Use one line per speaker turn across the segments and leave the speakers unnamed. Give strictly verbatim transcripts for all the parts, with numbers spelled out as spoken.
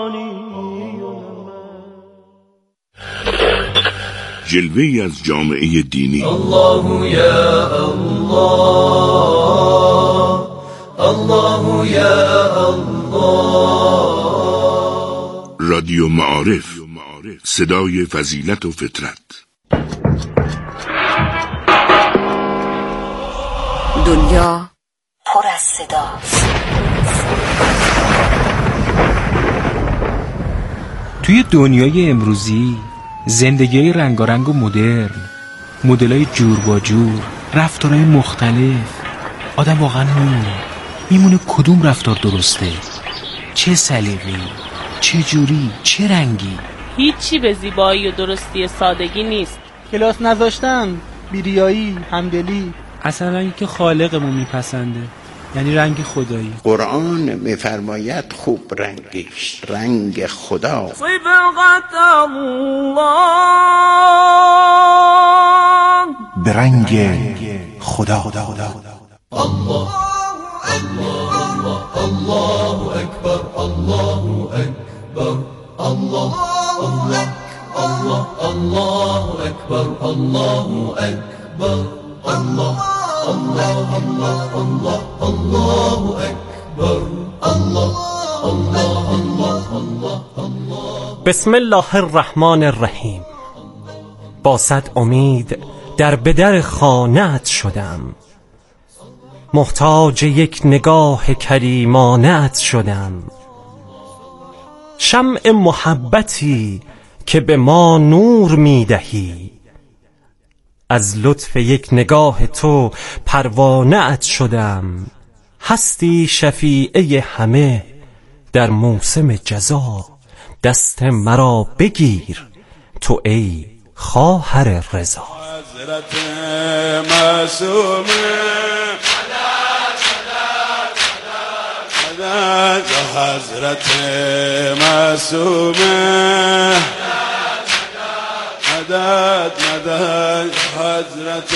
جلوه‌ای از جامعه دینی.
الله یا الله، الله یا الله.
رادیو معارف، صدای فضیلت و فطرت.
دنیا پر از صداست.
توی دنیای امروزی زندگی رنگارنگ و مدرن، مدلای جور با جور، رفتارهای مختلف، آدم واقعا میمونه میمونه کدوم رفتار درسته، چه سلیقه‌ای، چه جوری، چه رنگی.
هیچی به زیبایی و درستی سادگی نیست.
کلاس نذاشتن، بیریایی، همدلی.
اصلا رنگی که خالقمون میپسنده، یعنی رنگ خدایی.
قرآن میفرماید خوب رنگیش رنگ خدا.
صبغت الله،
به رنگ خدا.
الله الله الله اکبر، الله اکبر، الله الله الله الله اکبر، الله اکبر، الله الله الله الله الله اکبر، الله الله الله الله الله.
بسم الله الرحمن الرحیم. با صد امید در بدر خانه‌ات شدم، محتاج یک نگاه کریمانه‌ات شدم. شمع محبتی که به ما نور میدهی، از لطف یک نگاه تو پروانه‌ات شدم. هستی شفیعه همه در موسم جزا، دست مرا بگیر تو ای خواهر رضا.
حضرت معصومه مدد، حضرت معصومه مدد مدد، حضرت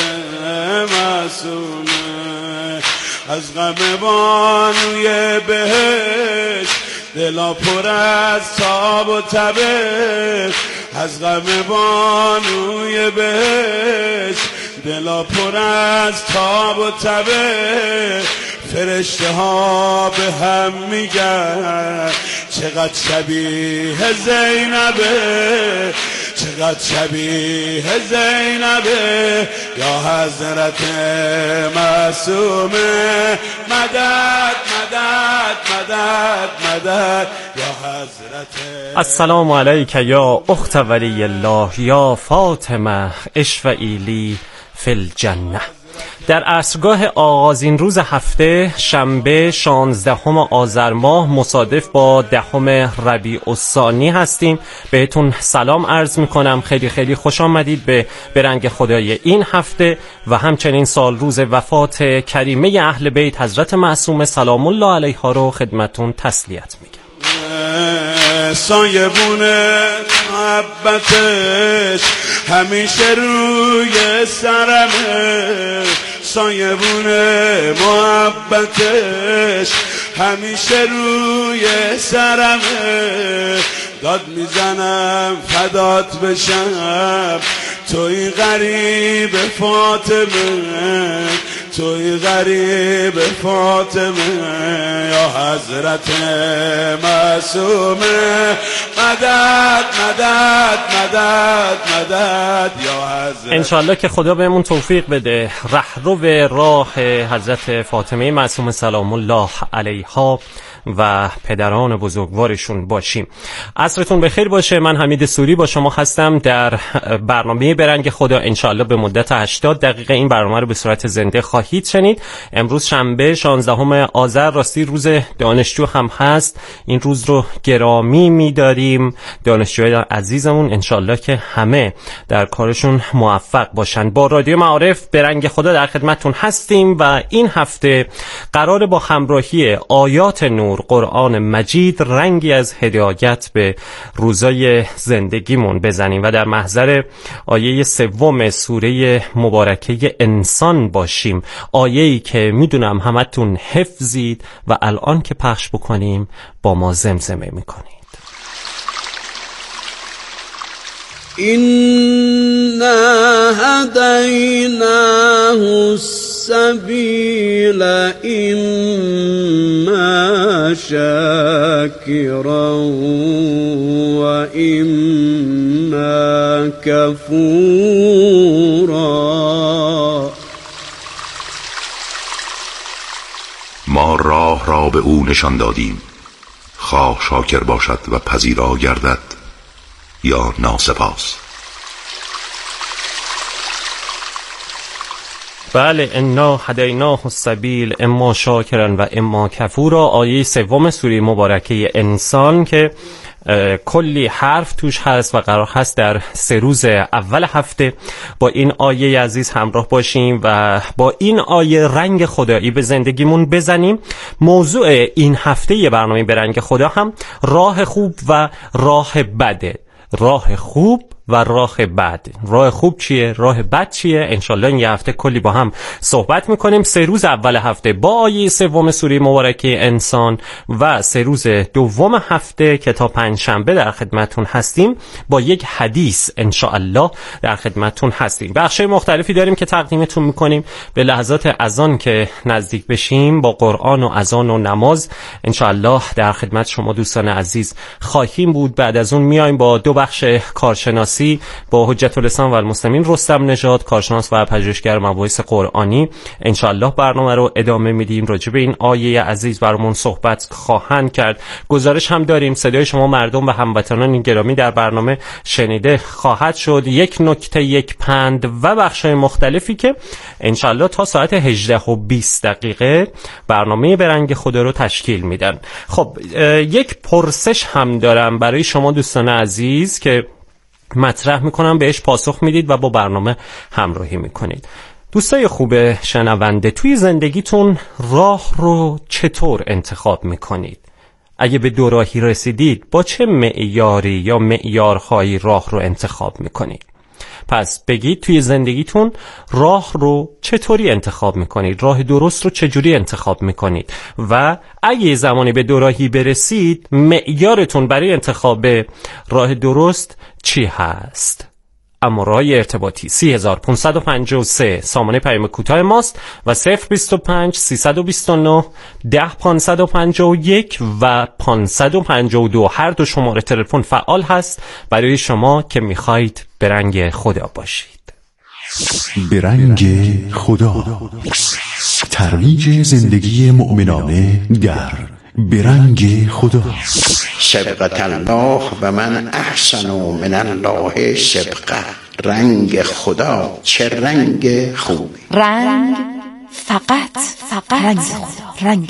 معصومه. از غم بانوی بهشت دلا پر از تاب و تبه، از غم بانوی بهشت دلا پر از تاب و تبه. فرشته ها به هم میگن چقدر شبیه زینبه، چقدر شبیه زینبه. یا حضرت معصومه مدد مدد مدد مدد، یا حضرت.
السلام علیک یا اخت ولی الله، یا فاطمه اشفعی لی فی الجنه. در عصرگاه آغازین روز هفته شنبه شانزدهم آذر ماه مصادف با دهم ربیع الثانی هستیم. بهتون سلام عرض میکنم، خیلی خیلی خوش آمدید به برنگ خدای این هفته و همچنین سال روز وفات کریمه اهل بیت حضرت معصومه سلام الله علیها رو خدمتون تسلیت میگم.
سایبون محبتش همیشه روی سرمه، سایبون محبتش همیشه روی سرمه. داد میزنم فدات بشم توی غریب فاطمه، توی غریب فاطمه. یا حضرت معصومه مدد مدد مدد مدد، یا حضرت.
انشالله که خدا بهمون توفیق بده رهرو راه حضرت فاطمه معصومه سلام الله علیها و پدران بزرگوارشون باشیم. عصرتون بخیر باشه. من حمید سوری با شما هستم در برنامه برنگ خدا. انشالله به مدت هشتاد دقیقه این برنامه رو به صورت زنده خواهید شنید. امروز شنبه شانزدهم آذر، راستی روز دانشجو هم هست. این روز رو گرامی می‌داریم. دانشجوی عزیزمون انشالله که همه در کارشون موفق باشن. با رادیو معارف برنگ خدا در خدمتتون هستیم و این هفته قرار با همراهی آیات نور قرآن مجید رنگی از هدایت به روزای زندگیمون بزنیم و در محضر آیه سوم سوره مبارکه انسان باشیم. آیه‌ای که میدونم همتون حفظید و الان که پخش بکنیم با ما زمزمه میکنید.
إنا هديناه السبيل إما شاكرا وإما كفورا.
ما راه را به او نشان دادیم، خواه شاکر باشد و پذیرا گردد یا ناسپاس.
بله، انا هدیناه السبیل اما شاکرا و اما کفورا، آیه سوم سوره مبارکه انسان که کلی حرف توش هست و قرار هست در سه روز اول هفته با این آیه عزیز همراه باشیم و با این آیه رنگ خدایی به زندگیمون بزنیم. موضوع این هفته یه برنامه به رنگ خدا هم راه خوب و راه بده. راه خوب و راه بد. راه خوب چیه؟ راه بد چیه؟ انشالله این یه هفته کلی با هم صحبت میکنیم. سه روز اول هفته با آیه سوم سوره مبارکه انسان و سه روز دوم هفته که تا پنج شنبه در خدمتون هستیم با یک حدیث انشالله در خدمتون هستیم. بخشای مختلفی داریم که تقدیمتون میکنیم. به لحظات اذان که نزدیک بشیم با قرآن و اذان و نماز انشالله در خدمت شما دوستان عزیز خواهیم بود. بعد از اون میایم با دو بخش کارشناسی با حجت الاسلام و المسلمین رستم نژاد، کارشناس و پژوهشگر مباحث قرآنی. انشالله برنامه رو ادامه میدیم. راجع به این آیه عزیز برامون صحبت خواهند کرد. گزارش هم داریم، صدای شما مردم و هموطنان گرامی در برنامه شنیده خواهد شد. یک نکته، یک پند و بخشای مختلفی که انشالله تا ساعت هجده و بیست دقیقه برنامه به رنگ خدا رو تشکیل میدن. خب یک پرسش هم دارم برای شما دوستان عزیز که مطرح میکنم، بهش پاسخ میدید و با برنامه همراهی میکنید. دوستای خوب شنونده، توی زندگیتون راه رو چطور انتخاب میکنید؟ اگه به دوراهی رسیدید با چه معیاری یا معیارهایی راه رو انتخاب میکنید؟ پس بگید توی زندگیتون راه رو چطوری انتخاب میکنید؟ راه درست رو چجوری انتخاب میکنید؟ و اگه زمانی به دوراهی برسید معیارتون برای انتخاب راه درست چی هست؟ اما راه ارتباطی سی هزار پانصد و پنجاه و سه سامانه پیام کوتاه ماست و صفر بیست و پنج سیصد و بیست و نه ده پانصد و پنجاه و یک و پانصد و پنجاه و دو هر دو شماره تلفن فعال هست برای شما که میخواید به رنگ خدا باشید.
به رنگ خدا، ترویج زندگی مؤمنانه در به رنگ خدا.
سبقت الله و من احسن من الله سبقه. رنگ خدا چه رنگ خوبی.
رنگ فقط فقط رنگ خدا. رنگ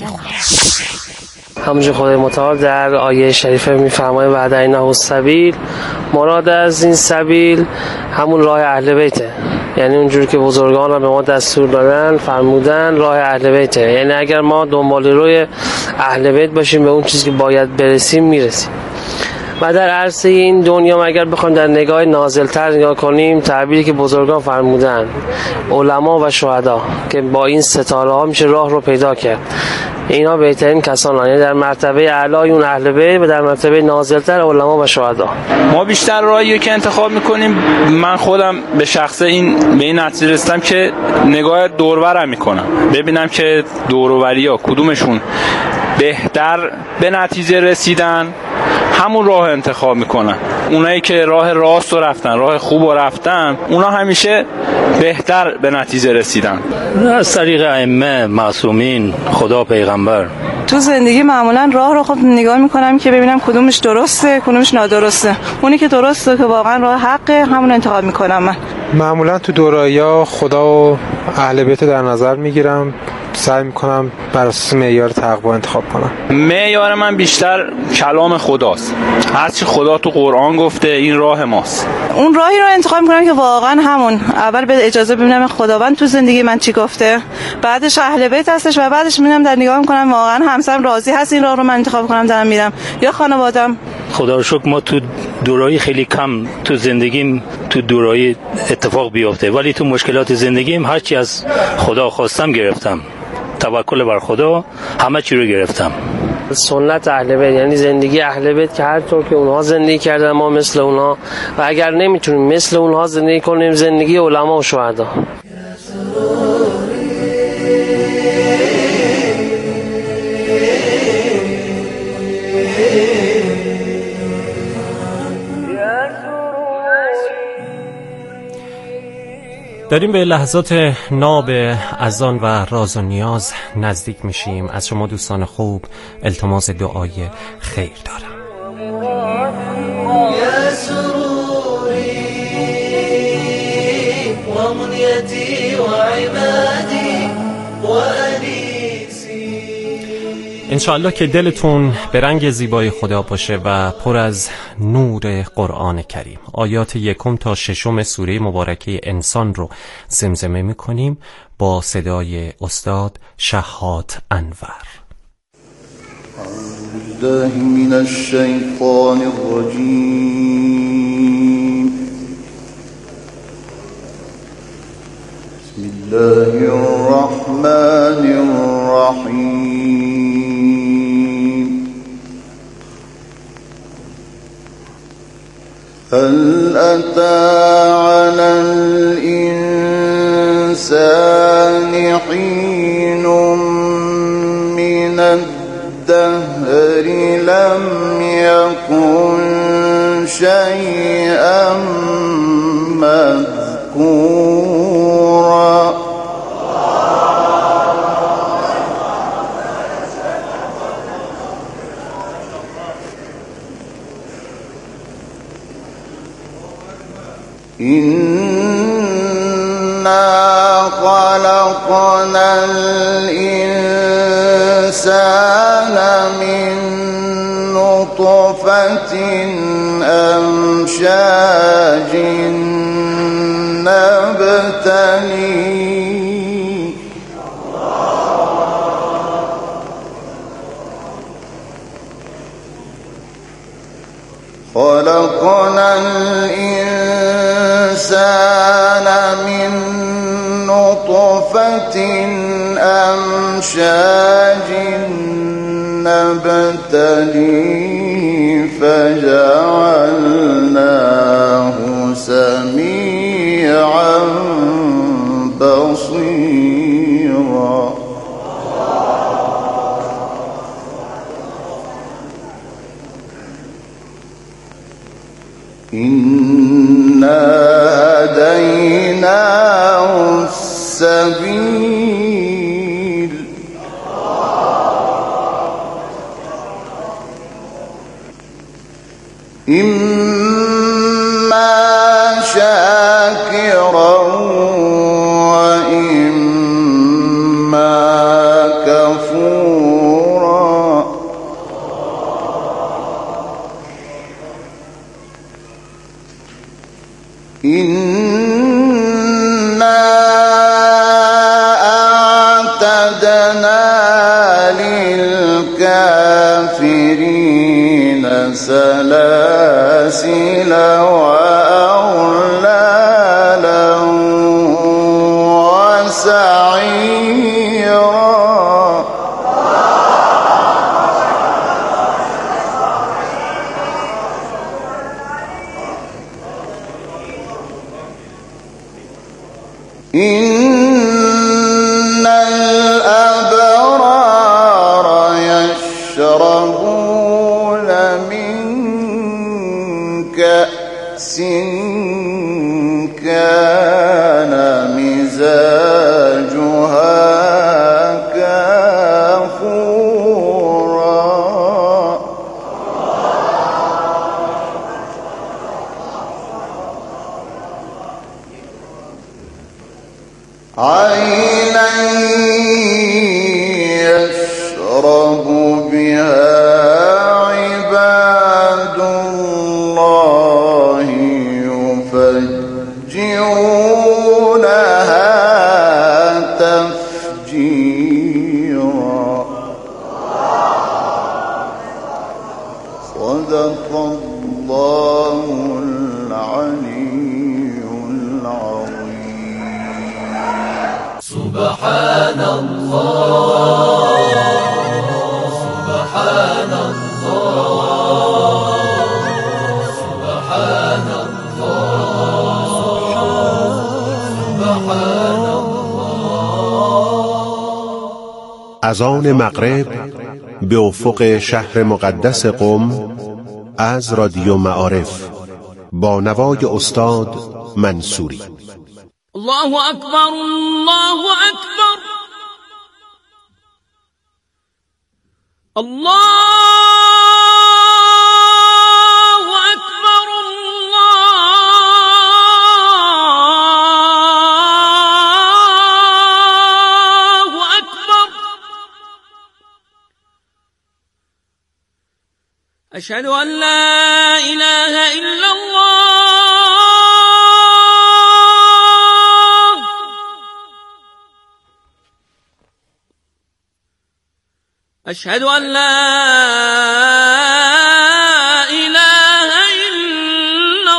خدا.
همونجور خدای متعال در آیه شریفه میفرماید و هدیناه السبیل، مراد از این سبیل همون راه اهل بیته. یعنی اونجوری که بزرگان را به ما دستور دادن فرمودن راه اهل بیته. یعنی اگر ما دنبال روی اهل بیت باشیم به اون چیزی که باید برسیم میرسیم. و در عرصه این دنیا اگر بخوایم در نگاه نازلتر نگاه کنیم، تعبیری که بزرگان فرمودن علما و شهدا که با این ستاره ها میشه راه رو پیدا کرد، اینا بهترین کسان هستند. یعنی در مرتبه اعلای اون اهل بیت و در مرتبه نازلتر علما و شهدا.
ما بیشتر راهی که انتخاب میکنیم، من خودم به شخص این به این نتیجه رسیدم که نگاه دور و برم میکنم، ببینم که دور و بریا کدومشون بهتر به نتیجه رسیدن، همون راه انتخاب میکنن. اونایی که راه راست رو رفتن، راه خوب رو رفتن، اونا همیشه بهتر به نتیجه رسیدن.
از طریق ائمه معصومین، خدا، پیغمبر.
تو زندگی معمولا راه رو خب نگاه میکنم که ببینم کدومش درسته کدومش نادرسته. اونی که درسته که واقعا راه حقه همون انتخاب میکنم. من
معمولا تو دوره‌ها خدا و اهل بیت در نظر میگیرم، سعی میکنم بر اساس معیار تقوا انتخاب کنم.
معیار من بیشتر کلام خداست. هرچی خدا تو قرآن گفته این راه ماست.
اون راهی رو انتخاب میکنم که واقعا همون اول به اجازه ببینم خداوند تو زندگی من چی گفته، بعدش اهل بیت هستش و بعدش میبینم در نگاه میکنم واقعا همسرم راضی هست این راه رو من انتخاب کنم دارم میرم یا خانواده‌ام.
خدا رو شکر ما تو دورایی خیلی کم تو زندگیم تو دورایی اتفاق بیفته، ولی تو مشکلات زندگیم هرچی از خدا خواستم گرفتم. توکل بر خدا همه چی رو گرفتم.
سنت اهل بیت، یعنی زندگی اهل بیت که هر طور که اونها زندگی کردن ما مثل اونها، و اگر نمیتونیم مثل اونها زندگی کنیم زندگی علما و شهدا.
داریم به لحظات ناب اذان و راز و نیاز نزدیک میشیم. از شما دوستان خوب التماس دعای خیر دارم.
یا سروری و منیتی و عمادی و انیسی.
انشاءالله که دلتون به رنگ زیبای خدا باشه و پر از نور قرآن کریم. آیات یکم تا ششم سوره مبارکه انسان رو زمزمه میکنیم با صدای استاد شهاد انور.
اعوذ بالله من الشیطان الرجیم. بسم الله الرحمن الرحیم. هل أتى على الإنسان حين من الدهر لم يكن شيئا مذكورا. إنا خلقنا الإنسان من نطفة أمشاج نبتليه خلقنا الإنسان من نطفة أمشاج نبتليه فجعلناه سميعا بصيرا. إنا هديناه السبيل إما شاكرا وإما كفورا. إنا أعتدنا للكافرين سلاسل وأغلالا وسعيرا. إن الأبرار يشربون من كأس كان مزاجها كافورا. عينا يشرب بها عباد الله يفجرونها تفجيرا. صدق الله العلي العظيم.
سبحان الله سبحان سبحان الله سبحان الله سبحان الله.
اذان مغرب به افق شهر مقدس قم از رادیو معارف با نوای استاد منصوری.
الله اکبر الله اکبر الله اکبر الله اکبر. اشهد ان لا اله الا الله أشهد أن لا إله إلا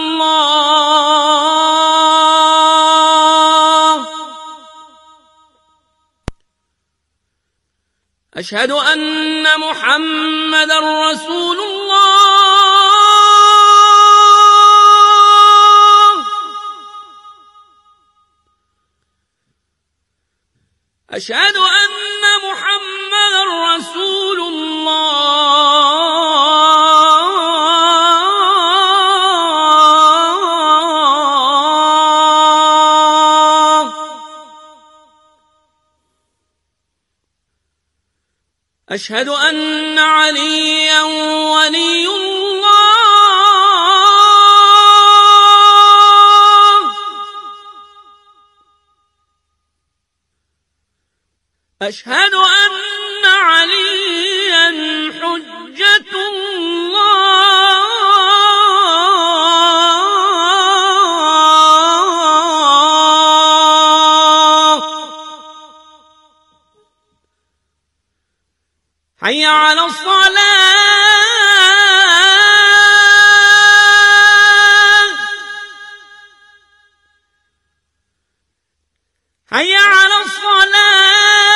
الله أشهد أن محمدا رسول الله أشهد أن محمدا رسول الله أشهد أن عليا ولي الله أشهد أن عليا حجة الله. حي على الصلاة حي على الصلاة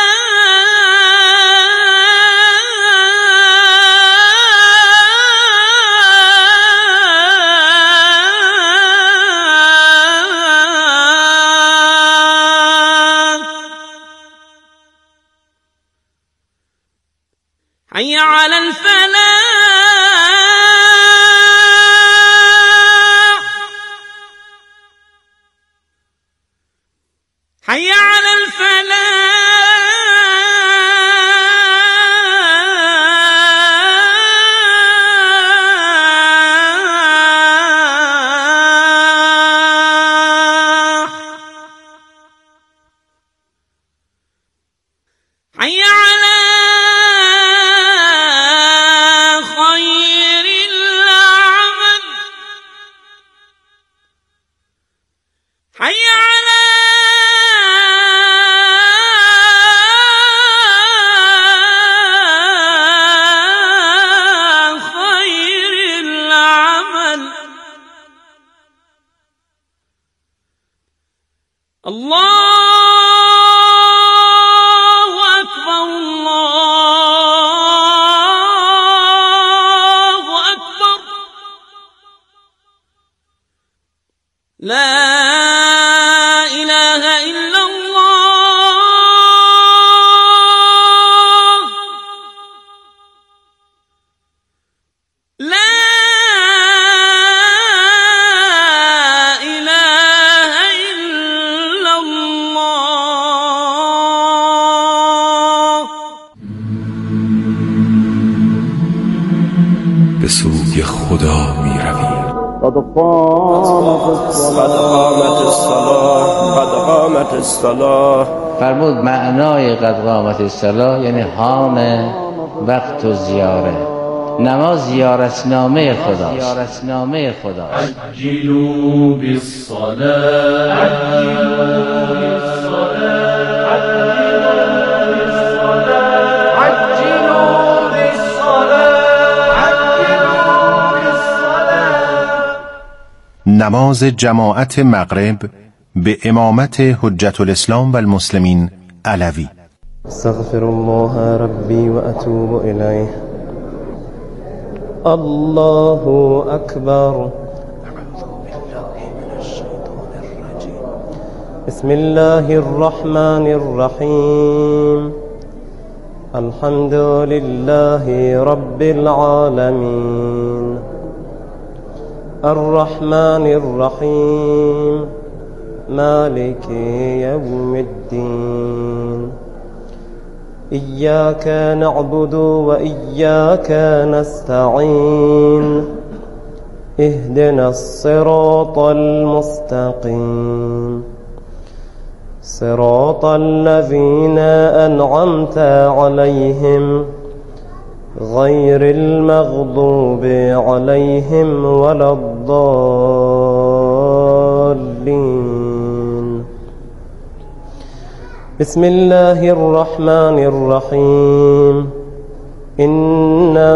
حي على الفلاح حي على الفلاح حي على خير العمل حي على خير العمل. الله أكبر الله أكبر. لا إله إلا الله لا إله إلا الله.
به سوی خدا می رویم.
قد قامت الصلاة قد قامت الصلاة.
فرمود معنای قد قامت الصلاة یعنی حان وقت و زیاره. نماز زیارتنامه خداست. زیارتنامه خداست.
عجلوا بالصلاة عجلوا بالصلاة عجلوا بالصلاة.
نماز جماعت مغرب به امامت حجت الاسلام و المسلمین علوی.
استغفر الله ربي وأتوب إليه. الله أكبر. بسم الله الرحمن الرحيم. الحمد لله رب العالمين الرحمن الرحيم مالك يوم الدين إياك نعبد وإياك نستعين اهدنا الصراط المستقيم صراط الذين أنعمت عليهم غير المغضوب عليهم ولا الضالين. بسم الله الرحمن الرحيم. إنا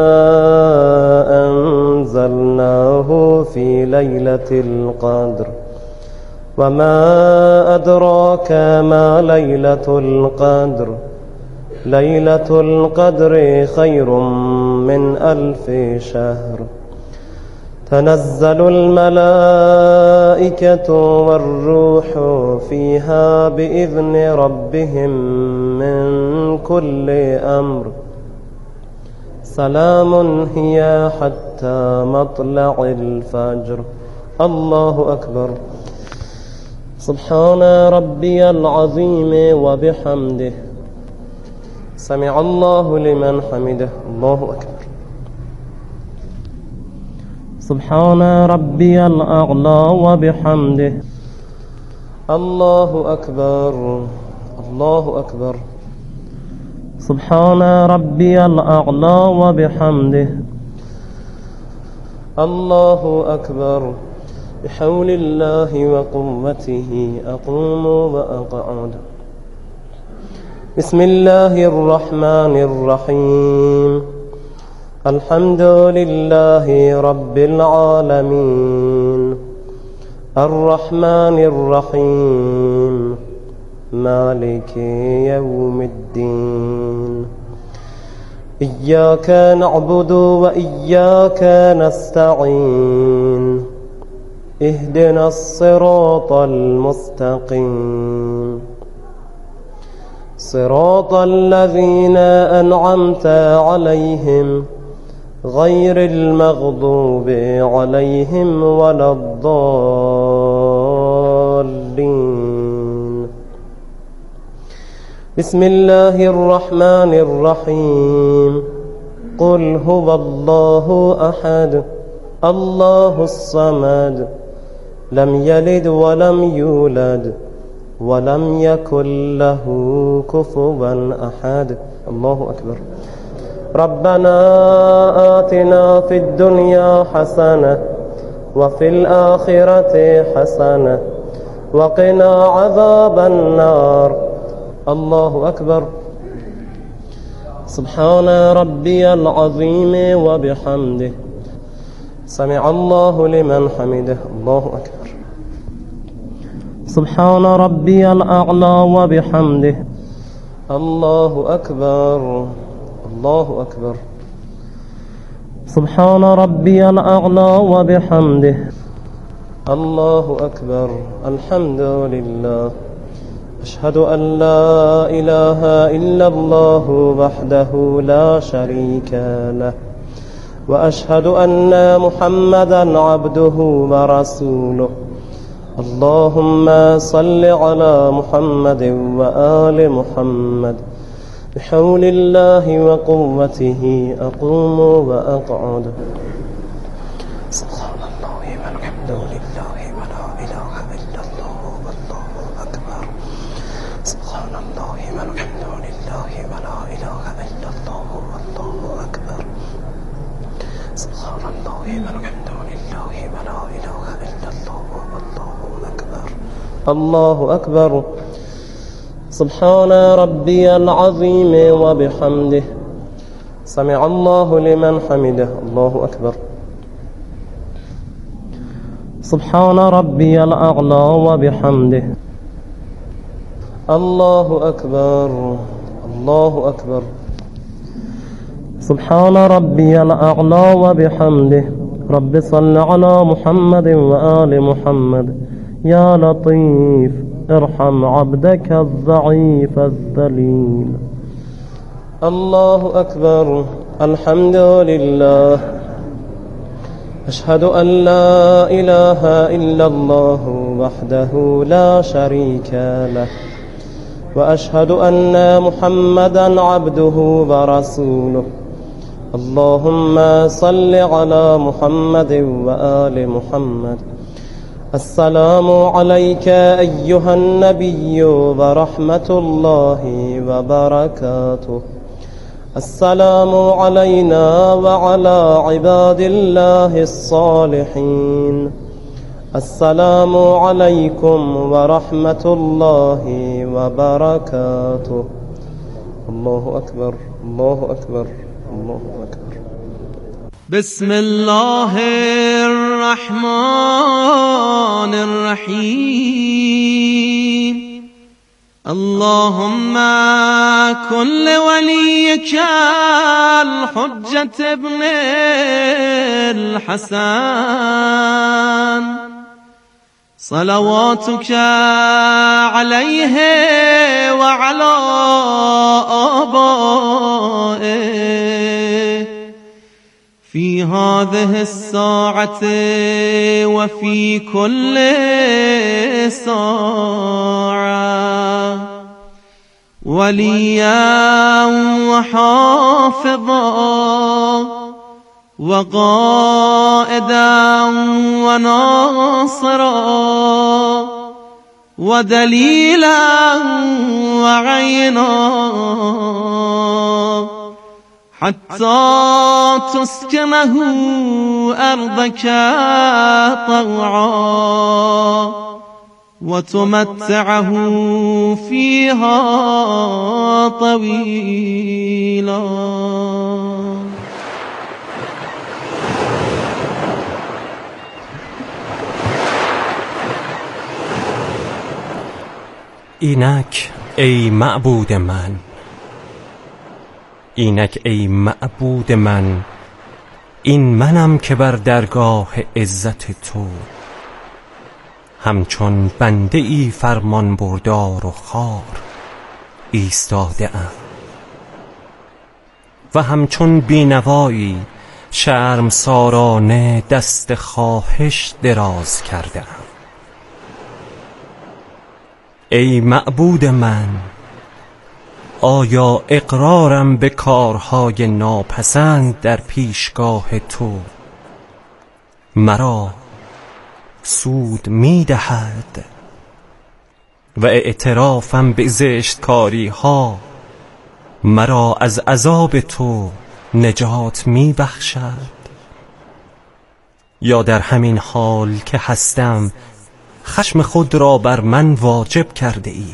أنزلناه في ليلة القدر وما أدراك ما ليلة القدر ليلة القدر خير من ألف شهر. تنزل الملائكة والروح فيها بإذن ربهم من كل أمر سلام هي حتى مطلع الفجر. الله أكبر. سبحان ربي العظيم وبحمده سمع الله لمن حمده. الله أكبر. سبحان ربي الأعلى وبحمده. الله أكبر. الله أكبر. سبحان ربي الأعلى وبحمده. الله أكبر. بحول الله وقوته أقوم وأقعد. بسم الله الرحمن الرحيم. الحمد لله رب العالمين الرحمن الرحيم مالك يوم الدين إياك نعبد وإياك نستعين اهدنا الصراط المستقيم صراط الذين أنعمت عليهم غير المغضوب عليهم ولا الضالين. بسم الله الرحمن الرحيم. قل هو الله أحد الله الصمد لم يلد ولم يولد ولم يكن له كفوا أحد. الله أكبر. ربنا آتنا في الدنيا حسنة وفي الآخرة حسنة وقنا عذاب النار. الله أكبر. سبحان ربي العظيم وبحمده سمع الله لمن حمده. الله أكبر. سبحان ربي الأعلى وبحمده. الله أكبر. الله أكبر. سبحان ربي الأعلى وبحمده. الله أكبر. الحمد لله. أشهد أن لا إله إلا الله وحده لا شريك له وأشهد أن محمدا عبده ورسوله. اللهم صل على محمد وآل محمد بحول الله وقوته أقوم وأقعد. سبحان الله والحمد لله ولا إله إلا الله والله أكبر. سبحان الله والحمد لله ولا إله إلا الله والله أكبر. سبحان الله والحمد لله ولا إله إلا الله والله أكبر. الله أكبر. سبحان ربي العظيم وبحمده سمع الله لمن حمده. الله أكبر. سبحان ربي الأعلى وبحمده. الله أكبر. الله أكبر. سبحان ربي الأعلى وبحمده. رب صل على محمد وآل محمد. يا لطيف ارحم عبدك الضعيف الذليل. الله أكبر. الحمد لله. أشهد أن لا إله إلا الله وحده لا شريك له وأشهد أن محمدا عبده ورسوله. اللهم صل على محمد وآل محمد. السلام عليك أيها النبي ورحمة الله وبركاته. السلام علينا وعلى عباد الله الصالحين. السلام عليكم ورحمة الله وبركاته. الله أكبر الله أكبر الله أكبر.
بسم الله الرحمن الرحيم. اللهم كن لوليك الحجة ابن الحسن صلواتك عليه وعلى آبائه في هذه الساعة وفي كل ساعة وليا وحافظا وقائدا وناصرا ودليلا وعينا حتى تسكنه أرضك طوعا وتمتعه فيها طويلا.
اینک ای معبود من، اینک ای معبود من، این منم که بر درگاه عزت تو همچون بنده ای فرمان بردار و خار ایستاده ام و همچون بینوایی شرمسارانه دست خواهش دراز کرده ام. ای معبود من، آیا اقرارم به کارهای ناپسند در پیشگاه تو مرا سود می دهد و اعترافم به زشتکاری ها مرا از عذاب تو نجات می بخشد؟ یا در همین حال که هستم خشم خود را بر من واجب کرده ای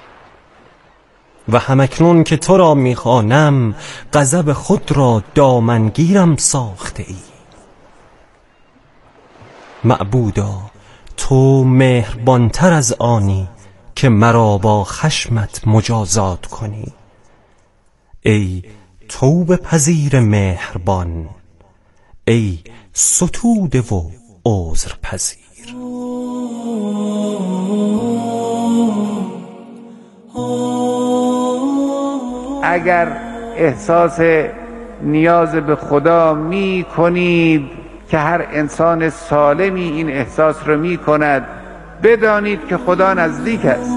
و همکنون که تو را میخوانم غضب خود را دامنگیرم ساخته ای؟ معبودا، تو مهربانتر از آنی که مرا با خشمت مجازات کنی. ای توبه پذیر مهربان، ای ستوده و عذر پذیر.
اگر احساس نیاز به خدا می کنید که هر انسان سالمی این احساس رو می کند، بدانید که خدا نزدیک است.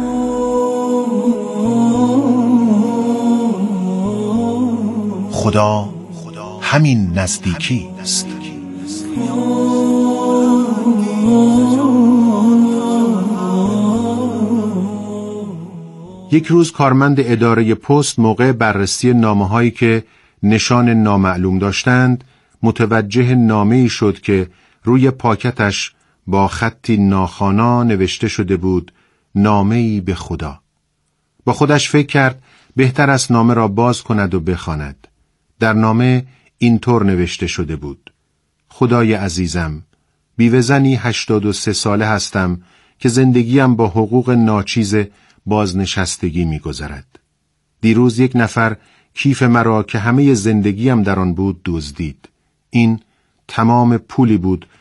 خدا همین نزدیکی است. یک روز کارمند اداره پست موقع بررسی نامه‌هایی که نشان نامعلوم داشتند متوجه نامه‌ای شد که روی پاکتش با خطی ناخوانا نوشته شده بود نامه‌ای به خدا. با خودش فکر کرد بهتر است نامه را باز کند و بخواند. در نامه اینطور نوشته شده بود: خدای عزیزم، بیوه زنی هشتاد و سه ساله هستم که زندگیم با حقوق ناچیز بازنشستگی می گذرد. دیروز یک نفر کیف مرا که همه زندگیم در آن بود دزدید. این تمام پولی بود